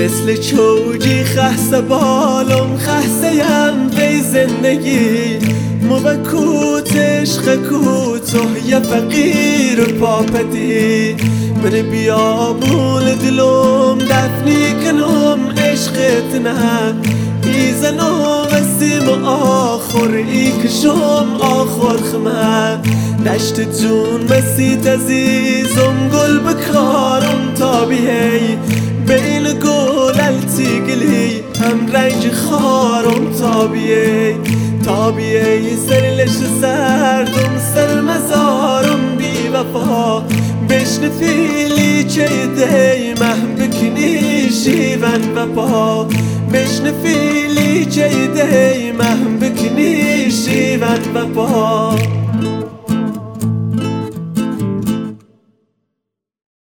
مثل چوجی خسته بالم خسته یم بی زندگی موکوت عشق کوته یه فقیر پاپدی من بیامون دلم دفنی کنم عشقت نه ایزنم وسیم آخر ای کشم آخر خمه دشت جون مسیت عزیزم گل بکارم تا بیهی بین گل التیگلی هم رنج خارم تا بیهی سرلش سردم سر مزارم بی وفا بشنفیلی چه دی مهم بکنی شیون و پا بشنفیلی چه دی مهم بکنی شیون و پا